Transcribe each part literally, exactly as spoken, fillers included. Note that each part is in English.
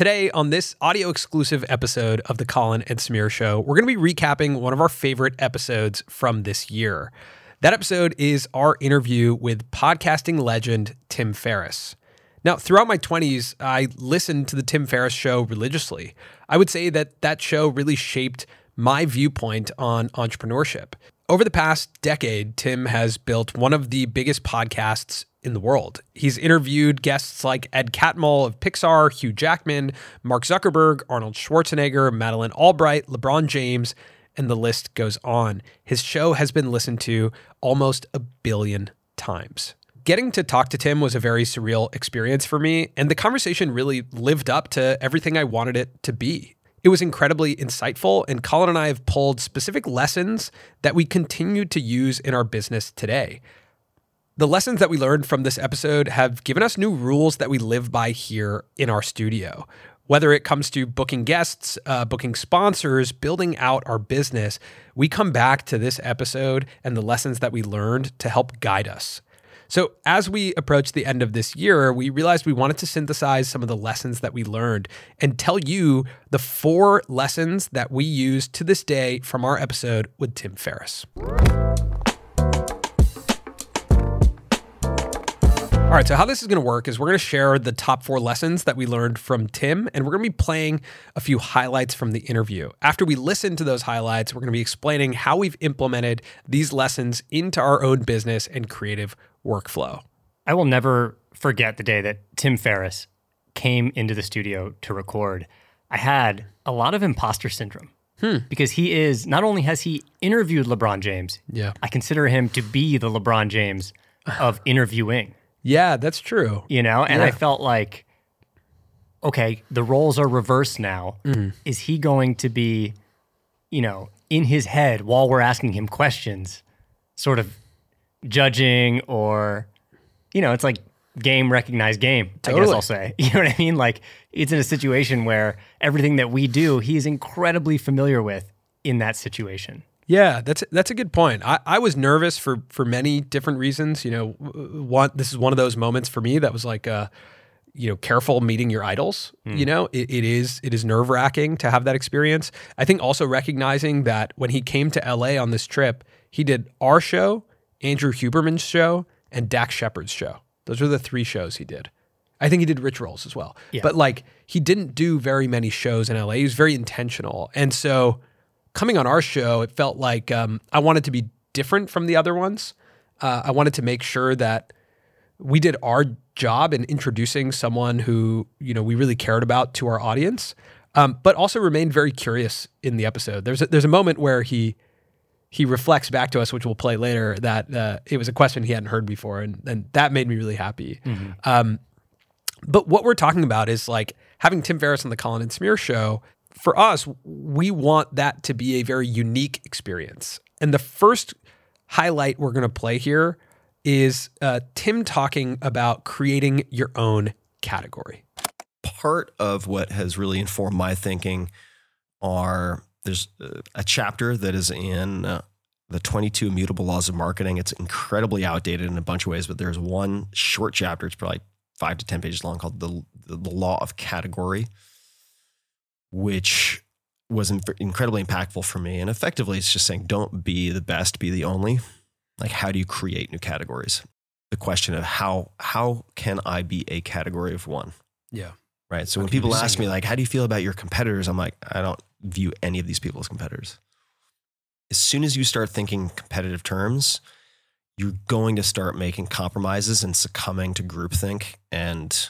Today, on this audio exclusive episode of the Colin and Samir Show, we're going to be recapping one of our favorite episodes from this year. That episode is our interview with podcasting legend Tim Ferriss. Now, throughout my twenties, I listened to the Tim Ferriss Show religiously. I would say that that show really shaped my viewpoint on entrepreneurship. Over the past decade, Tim has built one of the biggest podcasts in the world. He's interviewed guests like Ed Catmull of Pixar, Hugh Jackman, Mark Zuckerberg, Arnold Schwarzenegger, Madeleine Albright, LeBron James, and the list goes on. His show has been listened to almost a billion times. Getting to talk to Tim was a very surreal experience for me, and the conversation really lived up to everything I wanted it to be. It was incredibly insightful, and Colin and I have pulled specific lessons that we continue to use in our business today. The lessons that we learned from this episode have given us new rules that we live by here in our studio. Whether it comes to booking guests, uh, booking sponsors, building out our business, we come back to this episode and the lessons that we learned to help guide us. So as we approach the end of this year, we realized we wanted to synthesize some of the lessons that we learned and tell you the four lessons that we use to this day from our episode with Tim Ferriss. All right, so how this is going to work is we're going to share the top four lessons that we learned from Tim, and we're going to be playing a few highlights from the interview. After we listen to those highlights, we're going to be explaining how we've implemented these lessons into our own business and creative workflow. I will never forget the day that Tim Ferriss came into the studio to record. I had a lot of imposter syndrome hmm. because he is, not only has he interviewed LeBron James, yeah. I consider him to be the LeBron James of interviewing. Yeah, that's true. You know, and yeah. I felt like, okay, the roles are reversed now. Mm. Is he going to be, you know, in his head while we're asking him questions, sort of judging or, you know, it's like game, recognize game, Totally. I guess I'll say. You know what I mean? Like, it's in a situation where everything that we do, he's incredibly familiar with in that situation. Yeah, that's that's a good point. I, I was nervous for for many different reasons. You know, one this is one of those moments for me that was like, uh, you know, careful meeting your idols. Mm. You know, it, it is it is nerve wracking to have that experience. I think also recognizing that when he came to L A on this trip, he did our show, Andrew Huberman's show, and Dax Shepard's show. Those are the three shows he did. I think he did Rich Rolls as well. Yeah. But like, he didn't do very many shows in L A. He was very intentional, and so. Coming on our show, it felt like um, I wanted to be different from the other ones. Uh, I wanted to make sure that we did our job in introducing someone who, you know, we really cared about to our audience, um, but also remained very curious in the episode. There's a, there's a moment where he he reflects back to us, which we'll play later, that uh, it was a question he hadn't heard before, and, and that made me really happy. Mm-hmm. Um, but what we're talking about is like having Tim Ferriss on the Colin and Samir Show. For us, we want that to be a very unique experience. And the first highlight we're going to play here is uh, Tim talking about creating your own category. Part of what has really informed my thinking are, there's a chapter that is in uh, the twenty-two Immutable Laws of Marketing. It's incredibly outdated in a bunch of ways, but there's one short chapter, it's probably five to ten pages long, called the, the, the Law of Category, which was incredibly impactful for me. And effectively, it's just saying, don't be the best, be the only. Like, how do you create new categories? The question of how how can I be a category of one? Yeah. Right. So when people ask me, like, how do you feel about your competitors? I'm like, I don't view any of these people as competitors. As soon as you start thinking competitive terms, you're going to start making compromises and succumbing to groupthink and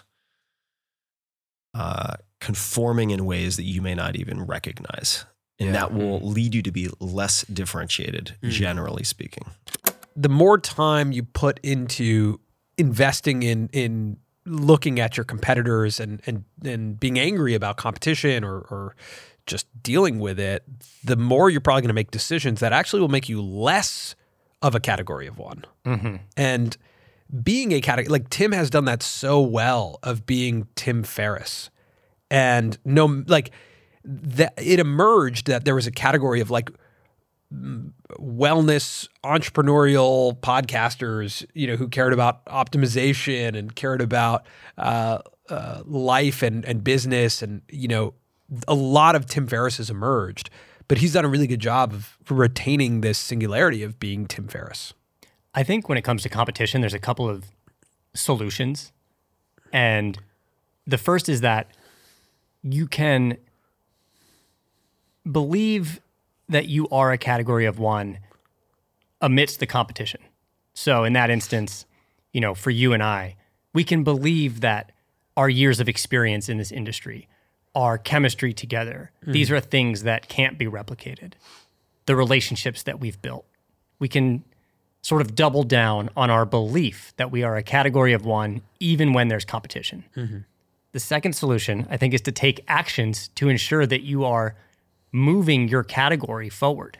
uh, conforming in ways that you may not even recognize. And yeah. that will lead you to be less differentiated, mm. generally speaking. The more time you put into investing in in looking at your competitors and and and being angry about competition or or just dealing with it, the more you're probably going to make decisions that actually will make you less of a category of one. Mm-hmm. And being a category, like Tim has done that so well of being Tim Ferriss. And no, like that it emerged that there was a category of like wellness, entrepreneurial podcasters, you know, who cared about optimization and cared about uh, uh, life and and business, and you know, a lot of Tim Ferriss has emerged, but he's done a really good job of retaining this singularity of being Tim Ferriss. I think when it comes to competition, there's a couple of solutions. And the first is that you can believe that you are a category of one amidst the competition. So in that instance, you know, for you and I, we can believe that our years of experience in this industry, our chemistry together, mm. these are things that can't be replicated. The relationships that we've built. We can sort of double down on our belief that we are a category of one, even when there's competition. Mm-hmm. The second solution, I think, is to take actions to ensure that you are moving your category forward,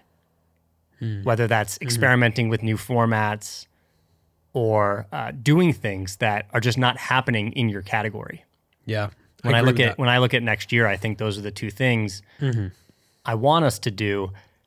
mm. whether that's experimenting mm-hmm. with new formats or uh, doing things that are just not happening in your category. Yeah. When I, I look at that. when I look at next year, I think those are the two things mm-hmm. I want us to do.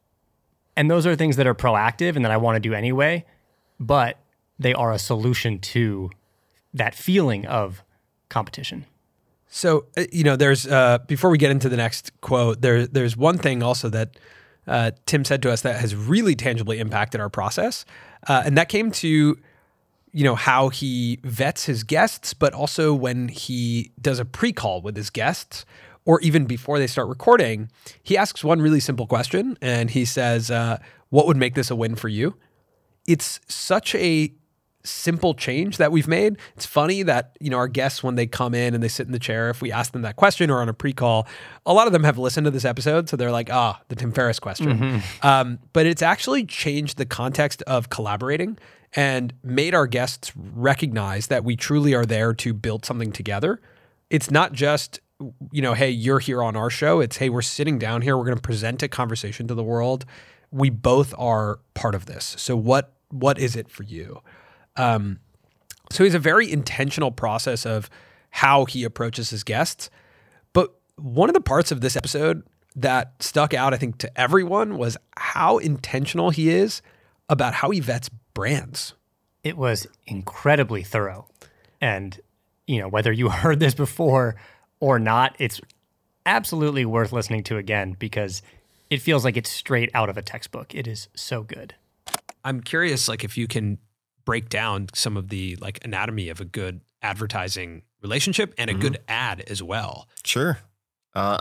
And those are things that are proactive and that I want to do anyway, but they are a solution to that feeling of competition. So, you know, there's, uh, before we get into the next quote, there, there's one thing also that uh, Tim said to us that has really tangibly impacted our process. Uh, and that came to, you know, how he vets his guests, but also when he does a pre-call with his guests, or even before they start recording, he asks one really simple question, and he says, uh, what would make this a win for you? It's such a simple change that we've made. It's funny that, you know, our guests, when they come in and they sit in the chair, if we ask them that question or on a pre-call, a lot of them have listened to this episode, so they're like, ah, the Tim Ferriss question. Mm-hmm. Um, but it's actually changed the context of collaborating and made our guests recognize that we truly are there to build something together. It's not just, you know, hey, you're here on our show. It's, hey, we're sitting down here. We're going to present a conversation to the world. We both are part of this. So what what is it for you? Um, so he's a very intentional process of how he approaches his guests. But one of the parts of this episode that stuck out, I think, to everyone was how intentional he is about how he vets brands. It was incredibly thorough. And, you know, whether you heard this before or not, it's absolutely worth listening to again because it feels like it's straight out of a textbook. It is so good. I'm curious, like, if you can break down some of the like anatomy of a good advertising relationship and a mm-hmm. good ad as well. Sure. Uh,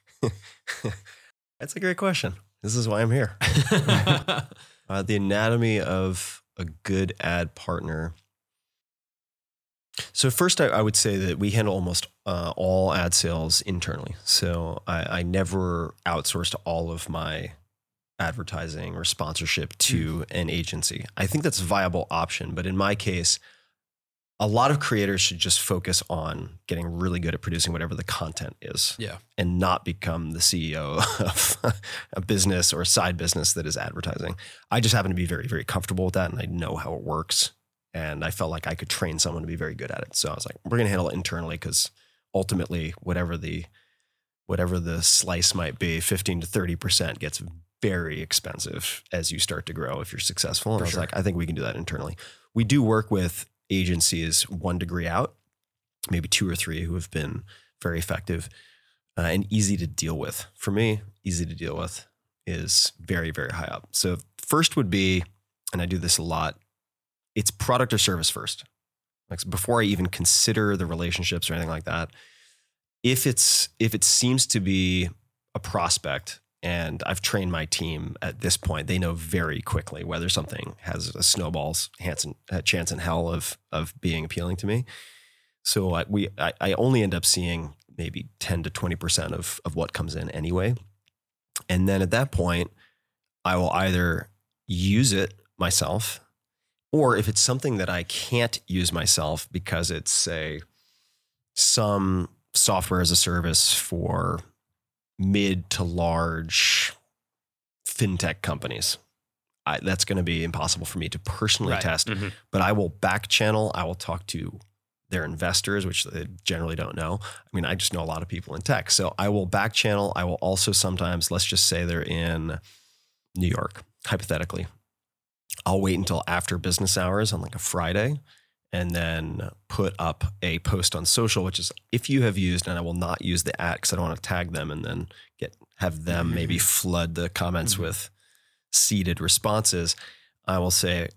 that's a great question. This is why I'm here. uh, the anatomy of a good ad partner. So first, I, I would say that we handle almost uh, all ad sales internally. So I, I never outsourced all of my advertising or sponsorship to mm. an agency. I think that's a viable option, but in my case, a lot of creators should just focus on getting really good at producing whatever the content is, yeah, and not become the C E O of a business or a side business that is advertising. I just happen to be very, very comfortable with that, and I know how it works. And I felt like I could train someone to be very good at it. So I was like, we're going to handle it internally because ultimately, whatever the whatever the slice might be, fifteen to thirty percent gets very expensive as you start to grow if you're successful. And For I was sure. like, I think we can do that internally. We do work with agencies one degree out, maybe two or three who have been very effective uh, and easy to deal with. For me, easy to deal with is very, very high up. So first would be, and I do this a lot, it's product or service first. Like before I even consider the relationships or anything like that, if it's if it seems to be a prospect, and I've trained my team at this point, they know very quickly whether something has a snowball's chance in hell of of being appealing to me. So I, we I, I only end up seeing maybe ten to twenty percent of of what comes in anyway. And then at that point, I will either use it myself, or if it's something that I can't use myself because it's, say, some software as a service for mid to large fintech companies, I, that's going to be impossible for me to personally Right. test. Mm-hmm. But I will back channel. I will talk to their investors, which they generally don't know. I mean, I just know a lot of people in tech. So I will back channel. I will also sometimes, let's just say they're in New York, hypothetically. I'll wait until after business hours on like a Friday and then put up a post on social, which is if you have used, and I will not use the at because I don't want to tag them and then get have them maybe flood the comments mm-hmm. with seeded responses. I will say,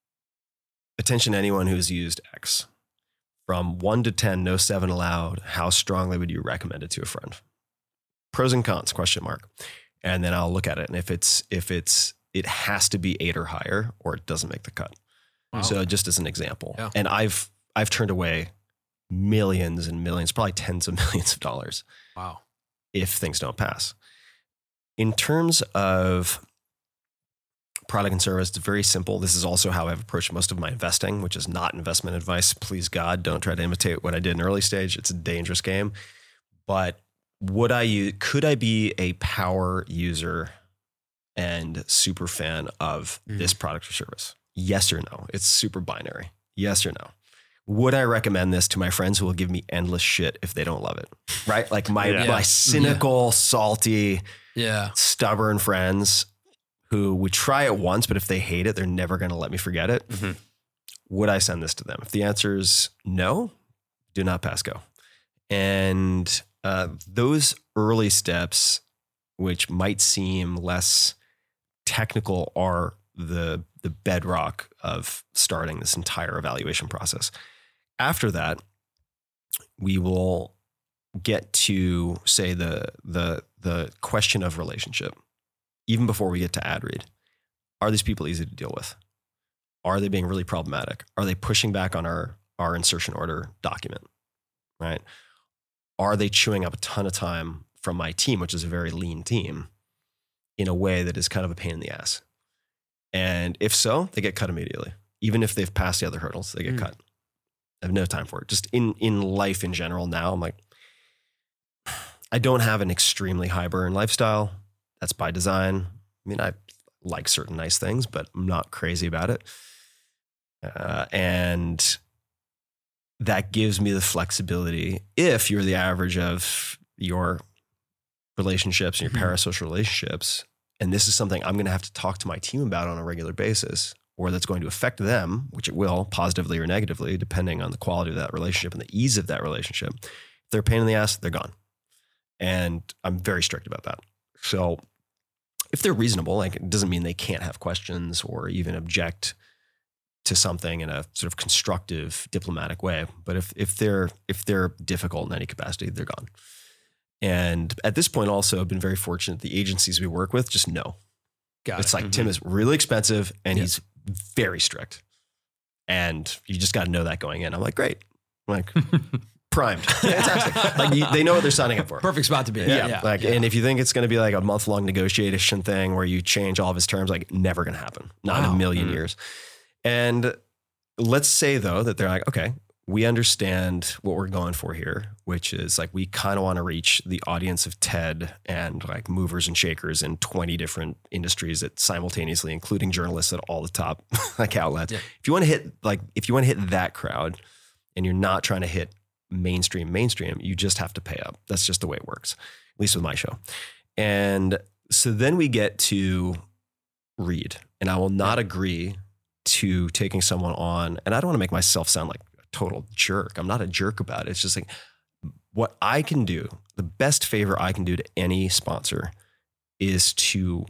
attention anyone who's used X. From one to ten, no seven allowed. How strongly would you recommend it to a friend? Pros and cons, question mark. And then I'll look at it. And if it's, if it's, it has to be eight or higher, or it doesn't make the cut. Wow. So just as an example. Yeah. And I've, I've turned away millions and millions, probably tens of millions of dollars. Wow. If things don't pass. In terms of product and service, it's very simple. This is also how I've approached most of my investing, which is not investment advice. Please God, don't try to imitate what I did in early stage. It's a dangerous game. But would I use, could I be a power user and super fan of mm. this product or service? Yes or no? It's super binary. Yes or no? Would I recommend this to my friends who will give me endless shit if they don't love it? Right? Like my, yeah. my cynical, yeah. salty, yeah. stubborn friends who would try it once, but if they hate it, they're never going to let me forget it. Mm-hmm. Would I send this to them? If the answer is no, do not pass go. And uh, those early steps, which might seem less technical, are the the bedrock of starting this entire evaluation process. After that, we will get to say the the the question of relationship. Even before we get to ad read, are these people easy to deal with? Are they being really problematic? Are they pushing back on our, our insertion order document, right? Are they chewing up a ton of time from my team, which is a very lean team, in a way that is kind of a pain in the ass? And if so, they get cut immediately. Even if they've passed the other hurdles, they get mm. cut. I have no time for it. Just in, in life in general now, I'm like, I don't have an extremely high burn lifestyle. That's by design. I mean, I like certain nice things, but I'm not crazy about it. Uh, and that gives me the flexibility. If you're the average of your relationships and your mm-hmm. parasocial relationships, and this is something I'm going to have to talk to my team about on a regular basis, or that's going to affect them, which it will, positively or negatively, depending on the quality of that relationship and the ease of that relationship. If they're a pain in the ass, they're gone. And I'm very strict about that. So if they're reasonable, like it doesn't mean they can't have questions or even object to something in a sort of constructive, diplomatic way. But if if they're if they're difficult in any capacity, they're gone. And at this point, also, I've been very fortunate. The agencies we work with just know. Got it's it. like Mm-hmm. Tim is really expensive and yeah. he's very strict, and you just got to know that going in. I'm like, great, I'm like. Primed. Fantastic. Like you, they know what they're signing up for. Perfect spot to be. Yeah. yeah. Like, yeah. and if you think it's going to be like a month long negotiation thing where you change all of his terms, like never going to happen. Not wow. in a million mm. years. And let's say though, that they're like, okay, we understand what we're going for here, which is like, we kind of want to reach the audience of TED and like movers and shakers in twenty different industries that simultaneously, including journalists at all the top like outlets. Yeah. If you want to hit like, if you want to hit that crowd and you're not trying to hit mainstream, mainstream, you just have to pay up. That's just the way it works, at least with my show. And so then we get to read, and I will not agree to taking someone on, and I don't want to make myself sound like a total jerk. I'm not a jerk about it. It's just like what I can do, the best favor I can do to any sponsor is to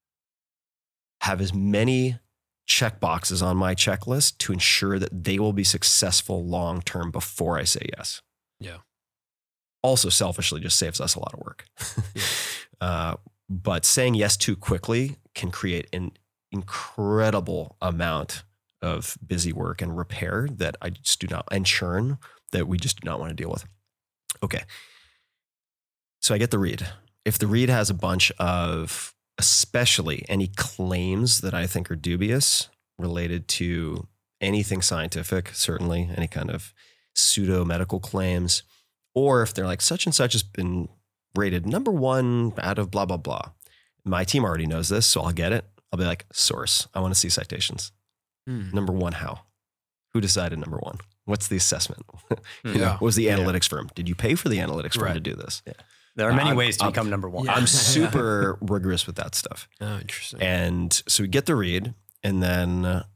have as many check boxes on my checklist to ensure that they will be successful long-term before I say yes. Yeah. Also selfishly just saves us a lot of work. yeah. uh, but saying yes too quickly can create an incredible amount of busy work and repair that I just do not, and churn that we just do not want to deal with. Okay. So I get the read. If the read has a bunch of especially any claims that I think are dubious related to anything scientific, certainly any kind of pseudo medical claims, or if they're like such and such has been rated number one out of blah, blah, blah. My team already knows this, so I'll get it. I'll be like, source, I want to see citations. Mm. Number one, how? Who decided number one? What's the assessment? you yeah. know, what was the analytics yeah. firm? Did you pay for the analytics firm right. to do this? Yeah. There are many I'm, ways to I'm, become number one. Yeah. I'm super rigorous with that stuff. Oh, interesting. And so we get the read, and then uh,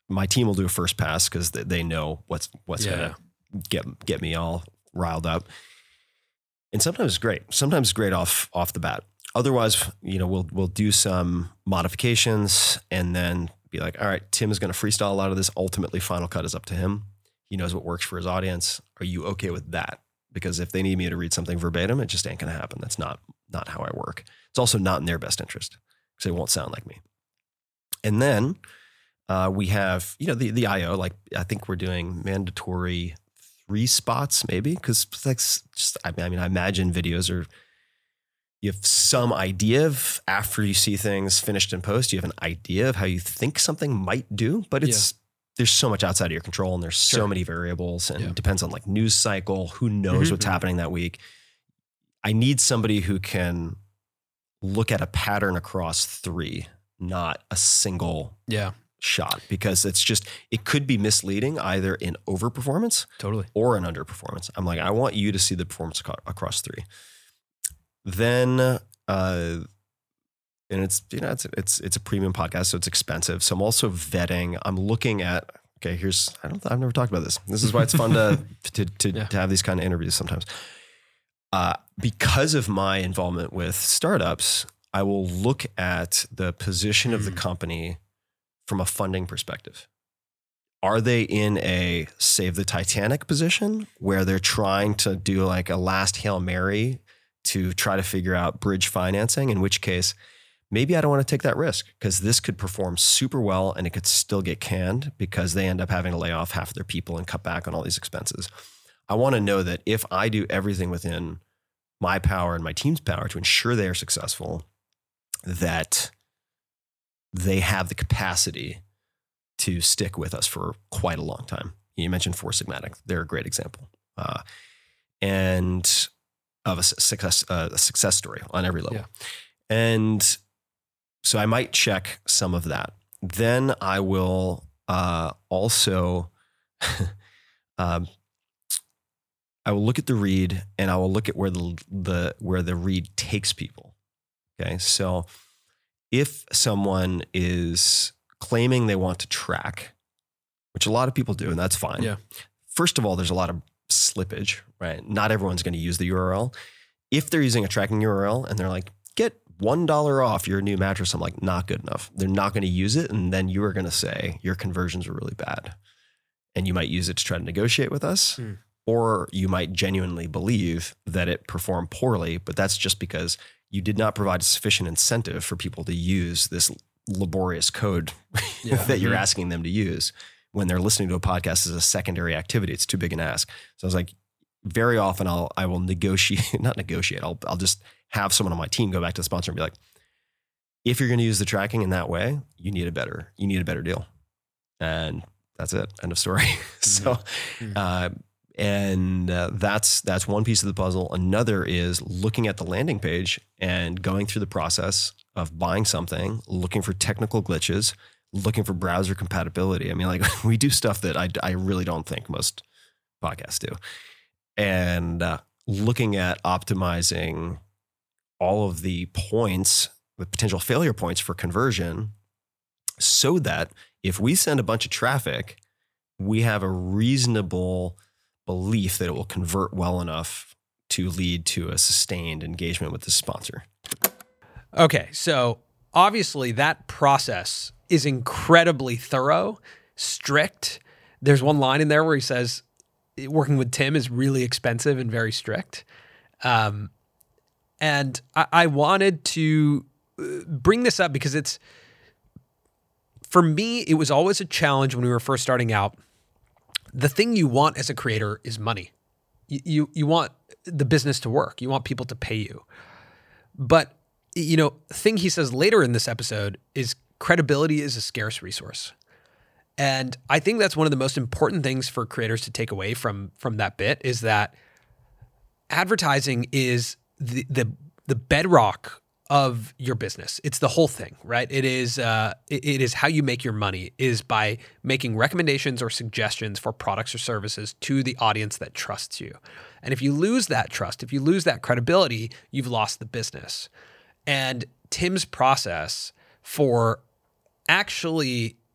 my team will do a first pass because they, they know what's what's Yeah. gonna get get me all riled up. And sometimes it's great. Sometimes it's great off off the bat. Otherwise, you know, we'll we'll do some modifications and then be like, all right, Tim is going to freestyle a lot of this. Ultimately, Final Cut is up to him. He knows what works for his audience. Are you okay with that? Because if they need me to read something verbatim, it just ain't going to happen. That's not not how I work. It's also not in their best interest because it won't sound like me. And then uh, we have, you know, the the I O. Like I think we're doing mandatory three spots maybe because like just I mean I imagine videos are. You have some idea of after you see things finished in post, you have an idea of how you think something might do, but it's yeah. there's so much outside of your control and there's sure. so many variables and yeah. it depends on like news cycle, who knows mm-hmm. what's happening that week. I need somebody who can look at a pattern across three, not a single yeah. shot, because it's just, it could be misleading either in overperformance totally or in underperformance. I'm like, I want you to see the performance across three. Then, uh, and it's, you know, it's, it's, it's a premium podcast, so it's expensive. So I'm also vetting, I'm looking at, okay, here's, I don't, I've never talked about this. This is why it's fun to, to, to, yeah. to have these kind of interviews sometimes. Uh, because of my involvement with startups, I will look at the position of the company from a funding perspective. Are they in a save the Titanic position where they're trying to do like a last Hail Mary to try to figure out bridge financing, in which case maybe I don't want to take that risk because this could perform super well and it could still get canned because they end up having to lay off half of their people and cut back on all these expenses. I want to know that if I do everything within my power and my team's power to ensure they are successful, that they have the capacity to stick with us for quite a long time. You mentioned Four Sigmatic. They're a great example. Uh, and of a success, uh, a success story on every level. Yeah. And so I might check some of that. Then I will uh, also, um, I will look at the read and I will look at where the, the, where the read takes people. Okay. So if someone is claiming they want to track, which a lot of people do, and that's fine. Yeah. First of all, there's a lot of slippage, right? Not everyone's going to use the U R L. If they're using a tracking U R L and they're like, get one dollar off your new mattress, I'm like, not good enough. They're not going to use it. And then you are going to say your conversions are really bad. And you might use it to try to negotiate with us. Hmm. Or you might genuinely believe that it performed poorly, but that's just because you did not provide sufficient incentive for people to use this laborious code yeah. that you're mm-hmm. asking them to use when they're listening to a podcast as a secondary activity. It's too big an ask. So I was like, very often I'll, I will negotiate, not negotiate. I'll, I'll just have someone on my team go back to the sponsor and be like, if you're going to use the tracking in that way, you need a better, you need a better deal. And that's it. End of story. Mm-hmm. so, mm-hmm. uh, and uh, that's, that's one piece of the puzzle. Another is looking at the landing page and going through the process of buying something, looking for technical glitches, looking for browser compatibility. I mean, like we do stuff that I, I really don't think most podcasts do. And uh, looking at optimizing all of the points, the potential failure points for conversion, so that if we send a bunch of traffic, we have a reasonable belief that it will convert well enough to lead to a sustained engagement with the sponsor. Okay, so obviously that process is incredibly thorough, strict. There's one line in there where he says, working with Tim is really expensive and very strict. Um, and I, I wanted to bring this up because it's, for me, it was always a challenge when we were first starting out. The thing you want as a creator is money. You, you, you want the business to work. You want people to pay you. But, you know, the thing he says later in this episode is credibility is a scarce resource. And I think that's one of the most important things for creators to take away from, from that bit is that advertising is the, the, the bedrock of your business. It's the whole thing, right? It is uh, it, it is how you make your money is by making recommendations or suggestions for products or services to the audience that trusts you. And if you lose that trust, if you lose that credibility, you've lost the business. And Tim's process for actually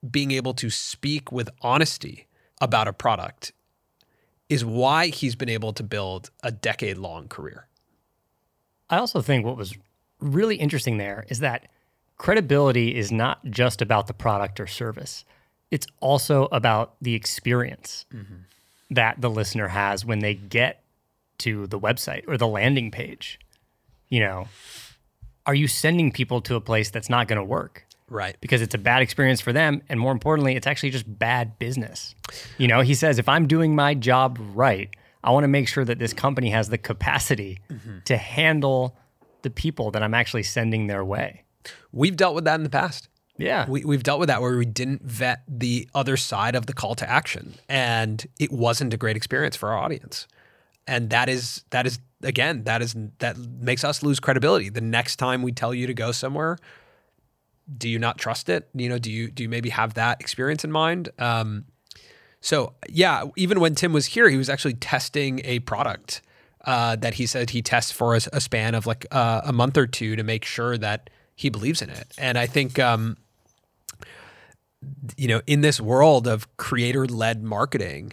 being able to speak with honesty about a product is why he's been able to build a decade-long career. I also think what was really interesting there is that credibility is not just about the product or service. It's also about the experience mm-hmm. that the listener has when they get to the website or the landing page. You know, are you sending people to a place that's not going to work? Right. Because it's a bad experience for them. And more importantly, it's actually just bad business. You know, he says, if I'm doing my job right, I want to make sure that this company has the capacity mm-hmm. to handle the people that I'm actually sending their way. We've dealt with that in the past. Yeah. We, we've dealt with that where we didn't vet the other side of the call to action, and it wasn't a great experience for our audience. And that is, that is again, that is that makes us lose credibility. The next time we tell you to go somewhere, do you not trust it? You know, do you do you maybe have that experience in mind? Um, so yeah, even when Tim was here, he was actually testing a product uh, that he said he tests for a, a span of like uh, a month or two to make sure that he believes in it. And I think, um, you know, in this world of creator-led marketing,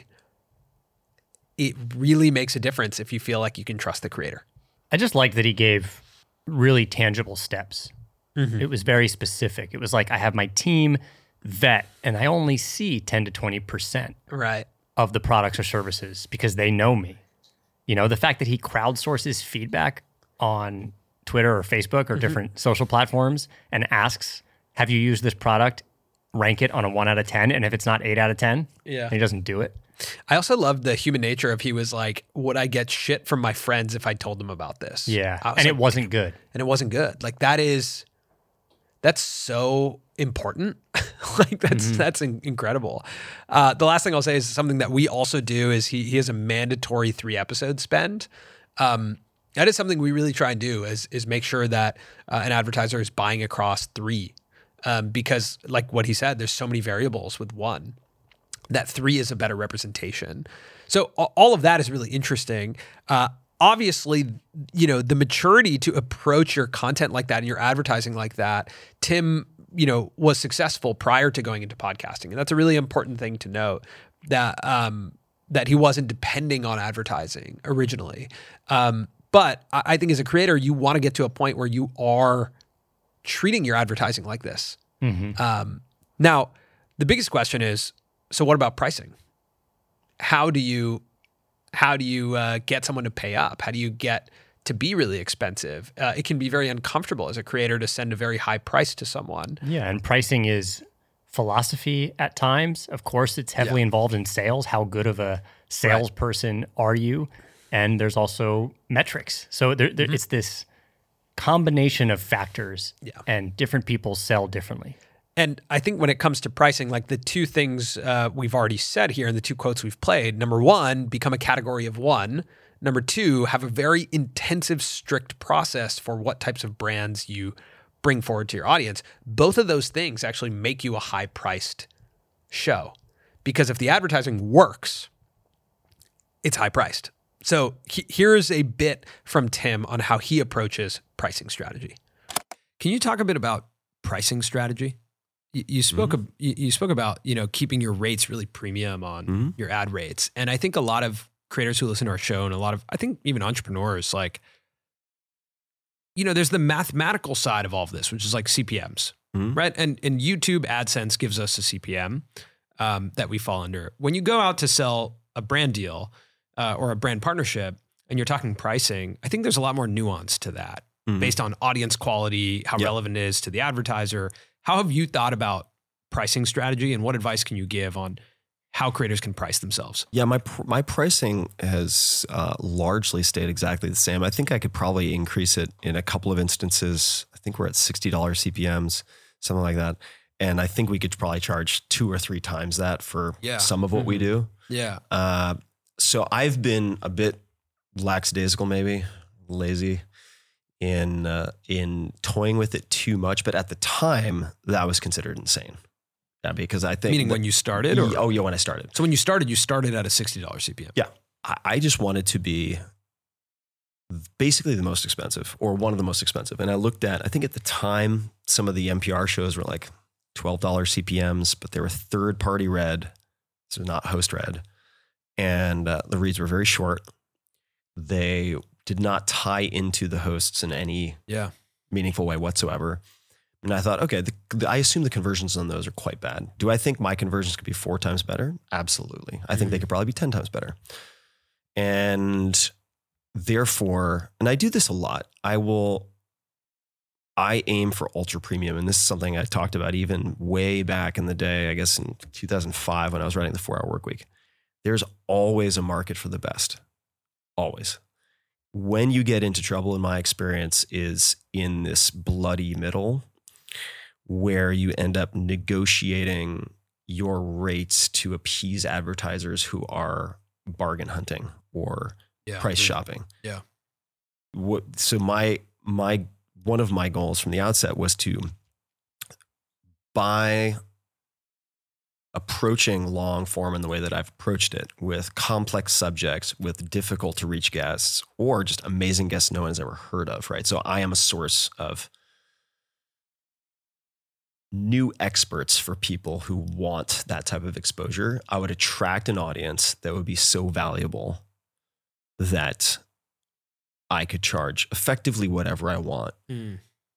it really makes a difference if you feel like you can trust the creator. I just like that he gave really tangible steps. Mm-hmm. It was very specific. It was like, I have my team vet, and I only see ten to twenty percent right. of the products or services because they know me. You know, the fact that he crowdsources feedback on Twitter or Facebook or mm-hmm. different social platforms and asks, have you used this product? Rank it on a one out of ten. And if it's not eight out of ten, yeah. and he doesn't do it. I also loved the human nature of he was like, would I get shit from my friends if I told them about this? Yeah. And like, it wasn't good. And it wasn't good. Like that is, that's so important. like that's, mm-hmm. that's in- incredible. Uh, the last thing I'll say is something that we also do is he, he has a mandatory three episode spend. Um, That is something we really try and do is, is make sure that uh, an advertiser is buying across three um, because like what he said, there's so many variables with one that three is a better representation. So all of that is really interesting. Uh, obviously, you know, the maturity to approach your content like that and your advertising like that, Tim, you know, was successful prior to going into podcasting. And that's a really important thing to note that, um, that he wasn't depending on advertising originally. Um, But I think as a creator, you want to get to a point where you are treating your advertising like this. Mm-hmm. Um, now, the biggest question is, so what about pricing? How do you how do you uh, get someone to pay up? How do you get to be really expensive? Uh, it can be very uncomfortable as a creator to send a very high price to someone. Yeah, and pricing is philosophy at times. Of course, it's heavily yeah. involved in sales. How good of a salesperson right. are you? And there's also metrics. So there, there, mm-hmm. it's this combination of factors yeah. and different people sell differently. And I think when it comes to pricing, like the two things uh, we've already said here and the two quotes we've played, number one, become a category of one. Number two, have a very intensive, strict process for what types of brands you bring forward to your audience. Both of those things actually make you a high-priced show. Because if the advertising works, it's high-priced. So he, here's a bit from Tim on how he approaches pricing strategy. Can you talk a bit about pricing strategy? You, you spoke mm-hmm. ab, you, you spoke about you know keeping your rates really premium on mm-hmm. your ad rates, and I think a lot of creators who listen to our show and a lot of I think even entrepreneurs like you know there's the mathematical side of all of this, which is like C P Ms, mm-hmm. right? And and YouTube AdSense gives us a C P M um, that we fall under. When you go out to sell a brand deal. Uh, or a brand partnership, and you're talking pricing, I think there's a lot more nuance to that mm-hmm. based on audience quality, how yep. relevant it is to the advertiser. How have you thought about pricing strategy, and what advice can you give on how creators can price themselves? Yeah, my my pricing has uh, largely stayed exactly the same. I think I could probably increase it in a couple of instances. I think we're at sixty dollars C P Ms, something like that. And I think we could probably charge two or three times that for yeah. some of what mm-hmm. we do. Yeah. Uh, So I've been a bit lackadaisical, maybe lazy in uh, in toying with it too much. But at the time, that was considered insane. Yeah, because I think meaning that, when you started, or? oh yeah, when I started. So when you started, you started at a sixty dollars C P M. Yeah, I, I just wanted to be basically the most expensive, or one of the most expensive. And I looked at, I think at the time, some of the N P R shows were like twelve dollars C P Ms, but they were third party read, so not host read. And uh, the reads were very short. They did not tie into the hosts in any Yeah. meaningful way whatsoever. And I thought, okay, the, the, I assume the conversions on those are quite bad. Do I think my conversions could be four times better? Absolutely. I think they could probably be ten times better. And therefore, and I do this a lot, I will, I aim for ultra premium. And this is something I talked about even way back in the day, I guess in two thousand five when I was writing the four hour work week. There's always a market for the best. Always. When you get into trouble, in my experience, is in this bloody middle where you end up negotiating your rates to appease advertisers who are bargain hunting or Yeah. price shopping. Yeah. What, so my my one of my goals from the outset was to, by approaching long form in the way that I've approached it, with complex subjects, with difficult to reach guests, or just amazing guests no one has ever heard of, right? So I am a source of new experts for people who want that type of exposure. I would attract an audience that would be so valuable that I could charge effectively whatever I want. Mm.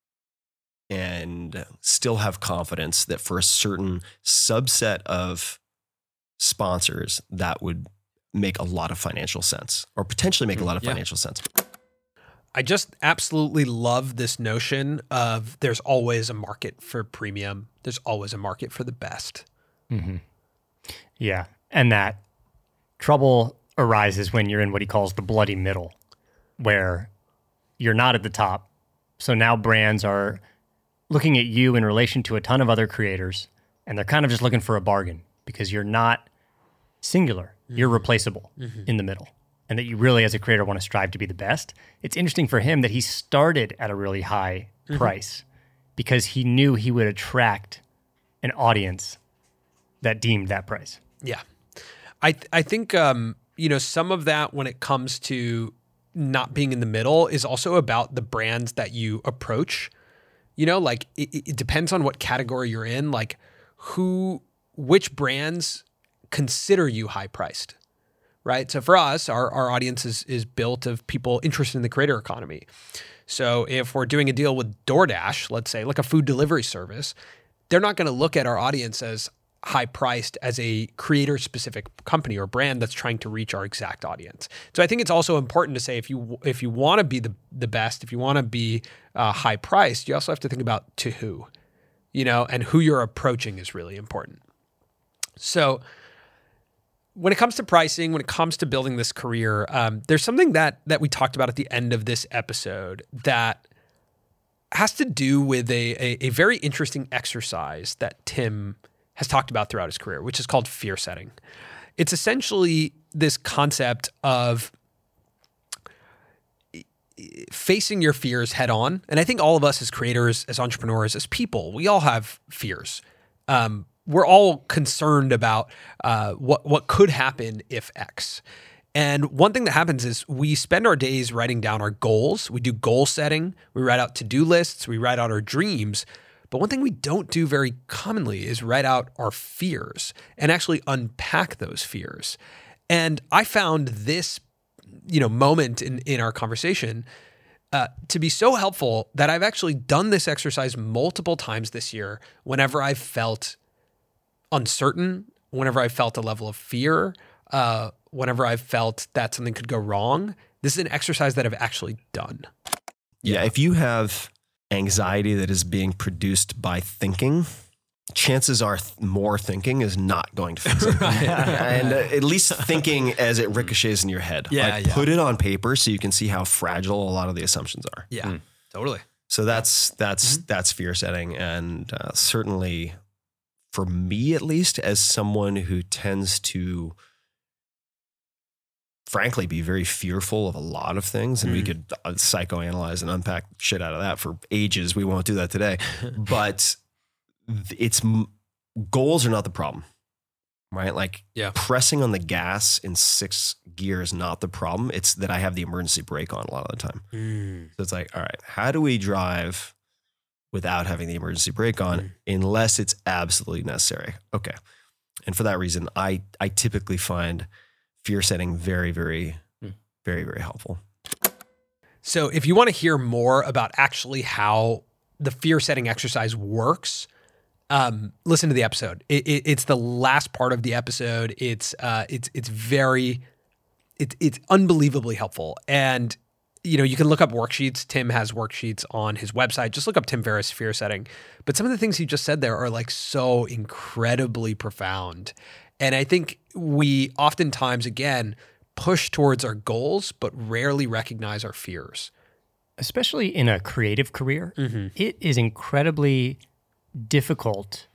And still have confidence that for a certain subset of sponsors, that would make a lot of financial sense, or potentially make a lot of Yeah. financial sense. I just absolutely love this notion of there's always a market for premium. There's always a market for the best. Mm-hmm. Yeah. And that trouble arises when you're in what he calls the bloody middle, where you're not at the top. So now brands are looking at you in relation to a ton of other creators, and they're kind of just looking for a bargain because you're not singular. Mm-hmm. You're replaceable mm-hmm. in the middle, and that you really, as a creator, want to strive to be the best. It's interesting for him that he started at a really high mm-hmm. price because he knew he would attract an audience that deemed that price. Yeah. I th- I think, um, you know, some of that when it comes to not being in the middle is also about the brands that you approach. You know, like it, it depends on what category you're in, like who, which brands consider you high priced, right? So for us, our, our audience is, is built of people interested in the creator economy. So if we're doing a deal with DoorDash, let's say like a food delivery service, they're not going to look at our audience as high priced as a creator specific company or brand that's trying to reach our exact audience. So I think it's also important to say if you if you want to be the the best, if you want to be uh, high priced, you also have to think about to who, you know, and who you're approaching is really important. So when it comes to pricing, when it comes to building this career, um, there's something that that we talked about at the end of this episode that has to do with a a, a very interesting exercise that Tim has talked about throughout his career, which is called fear setting. It's essentially this concept of facing your fears head on. And I think all of us as creators, as entrepreneurs, as people, we all have fears. Um, we're all concerned about uh, what, what could happen if X. And one thing that happens is we spend our days writing down our goals. We do goal setting. We write out to-do lists. We write out our dreams. But one thing we don't do very commonly is write out our fears and actually unpack those fears. And I found this, you know, moment in, in our conversation uh, to be so helpful that I've actually done this exercise multiple times this year whenever I've felt uncertain, whenever I felt a level of fear, uh, whenever I've felt that something could go wrong. This is an exercise that I've actually done. Yeah, if you have anxiety that is being produced by thinking, chances are th- more thinking is not going to fix it. And uh, at least thinking as it ricochets in your head. Yeah, like, yeah. Put it on paper so you can see how fragile a lot of the assumptions are. Yeah, mm. totally. So that's that's mm-hmm. that's fear setting, and uh, certainly for me at least, as someone who tends to frankly be very fearful of a lot of things, and mm. we could uh, psychoanalyze and unpack shit out of that for ages. We won't do that today, but it's goals are not the problem, right? Like yeah. pressing on the gas in six gear is not the problem. It's that I have the emergency brake on a lot of the time. Mm. So it's like, all right, how do we drive without having the emergency brake on mm. unless it's absolutely necessary. Okay. And for that reason, I, I typically find fear setting very, very, mm. very, very helpful. So if you want to hear more about actually how the fear setting exercise works, um, listen to the episode. It, it, it's the last part of the episode. It's uh, it's it's very, it's it's unbelievably helpful. And you know, you can look up worksheets. Tim has worksheets on his website. Just look up Tim Ferriss fear setting. But some of the things he just said there are like so incredibly profound. And I think we oftentimes, again, push towards our goals, but rarely recognize our fears. Especially in a creative career, mm-hmm. it is incredibly difficult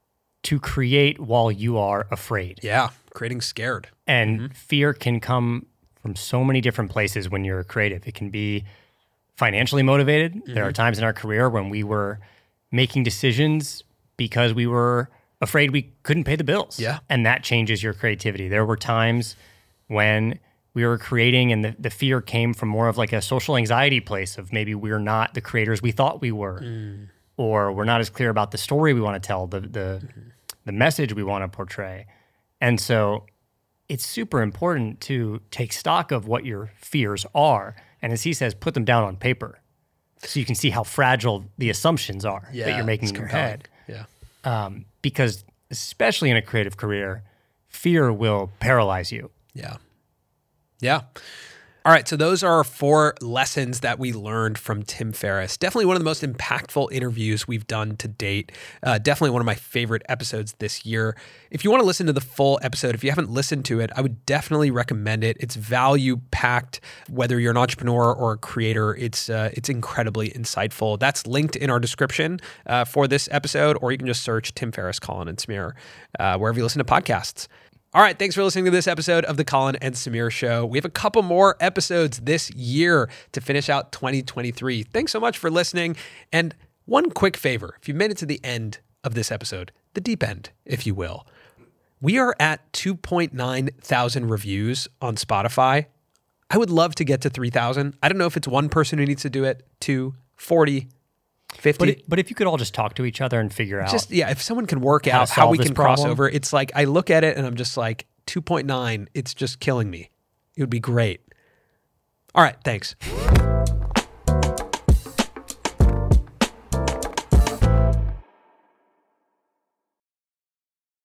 to create while you are afraid. Yeah, creating scared. And mm-hmm. fear can come from so many different places when you're creative. It can be financially motivated. Mm-hmm. There are times in our career when we were making decisions because we were afraid we couldn't pay the bills. Yeah. And that changes your creativity. There were times when we were creating and the, the fear came from more of like a social anxiety place of maybe we're not the creators we thought we were, mm. or we're not as clear about the story we want to tell, the the, mm-hmm. the message we want to portray. And so it's super important to take stock of what your fears are. And as he says, put them down on paper so you can see how fragile the assumptions are yeah, that you're making in your compelling. head. Yeah. Um, because especially in a creative career, fear will paralyze you. Yeah. Yeah. All right. So those are our four lessons that we learned from Tim Ferriss. Definitely one of the most impactful interviews we've done to date. Uh, definitely one of my favorite episodes this year. If you want to listen to the full episode, if you haven't listened to it, I would definitely recommend it. It's value packed. Whether you're an entrepreneur or a creator, it's uh, it's incredibly insightful. That's linked in our description uh, for this episode, or you can just search Tim Ferriss, Colin and Samir, uh, wherever you listen to podcasts. All right, thanks for listening to this episode of the Colin and Samir Show. We have a couple more episodes this year to finish out twenty twenty-three. Thanks so much for listening. And one quick favor, if you made it to the end of this episode, the deep end, if you will, we are at two point nine thousand reviews on Spotify. I would love to get to three thousand. I don't know if it's one person who needs to do it, two, forty, fifty. But, it, but if you could all just talk to each other and figure out. Just, yeah, if someone can work how out how we can cross problem. over, it's like I look at it and I'm just like, two point nine, it's just killing me. It would be great. All right, thanks.